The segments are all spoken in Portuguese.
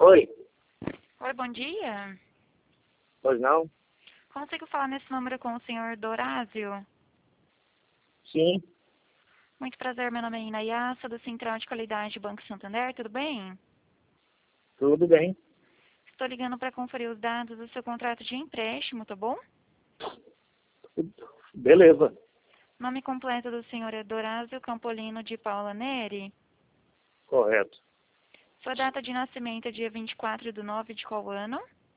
Oi, Oi, bom dia. pois não? Consigo falar nesse número com o senhor Dorásio? Sim, Muito prazer, meu nome é Inayassa, do Central de Qualidade Banco Santander, tudo bem? tudo bem. Estou ligando para conferir os dados do seu contrato de empréstimo, tá bom? Beleza, Nome completo do senhor é Dorásio Campolino de Paula Neri. correto. Sua data de nascimento é dia 24/9 de qual ano?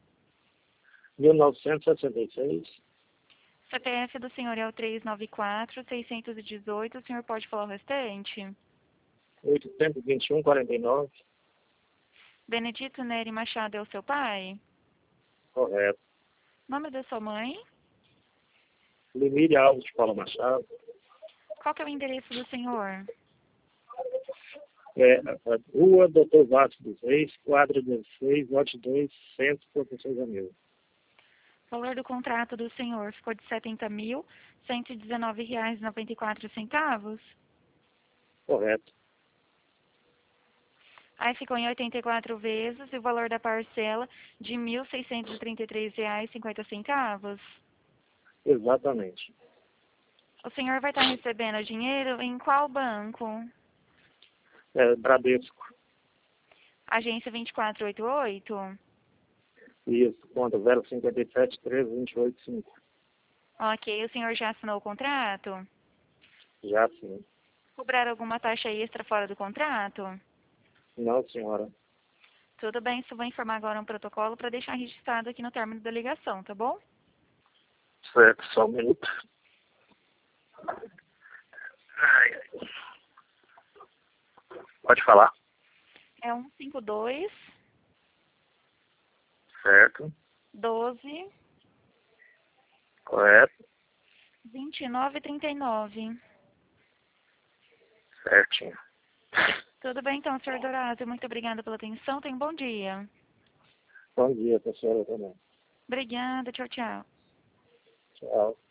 1966, CPF do senhor é o 394-618, o senhor pode falar o restante? 821, 49, Benedito Neri Machado é o seu pai? correto. Nome da sua mãe? Limíria Alves de Paula Machado, Qual que é o endereço do senhor? a Rua Doutor Vasco dos Reis, quadra 16, lote 2, Centro, Professor Jamil. O valor do contrato do senhor ficou de R$ 70.119,94. Correto, Aí ficou em 84 vezes e o valor da parcela de R$ 1.633,50. exatamente. O senhor vai estar recebendo o dinheiro em qual banco? Bradesco, Agência 2488? isso, conta 057 13 285. Ok, o senhor já assinou o contrato? Já sim. Cobrar alguma taxa extra fora do contrato? Não, senhora. Tudo bem, só vou informar agora um protocolo para deixar registrado aqui no término da ligação, tá bom? Certo, só um minuto. Ai, ai. Pode falar. É 152 Certo, 12 correto, 29,39. certinho. Tudo bem então, senhor Dorásio. Muito obrigada pela atenção. Tenha um bom dia. Bom dia, professora também. Obrigada. Tchau, tchau. Tchau.